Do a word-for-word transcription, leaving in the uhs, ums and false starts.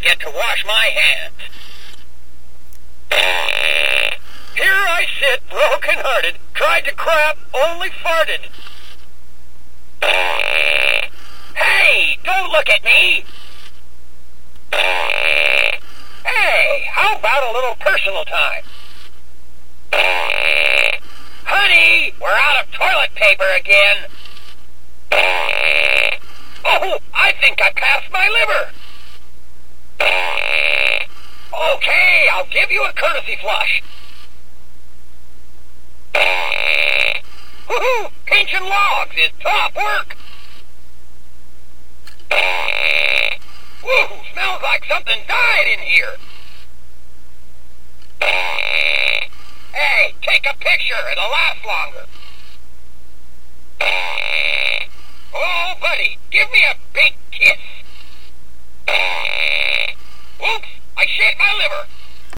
get to wash my hands. Here I sit, broken-hearted, tried to crap, only farted. Hey, don't look at me! Hey, how about a little personal time? Honey, we're out of toilet paper again. Oh, I think I passed my liver. Okay, I'll give you a courtesy flush. Woohoo! Pinching logs is top work. Woo! Smells like something died in here. Hey, take a picture. It'll last longer. Oh, buddy, give me a big kiss. Oops, I shit my liver.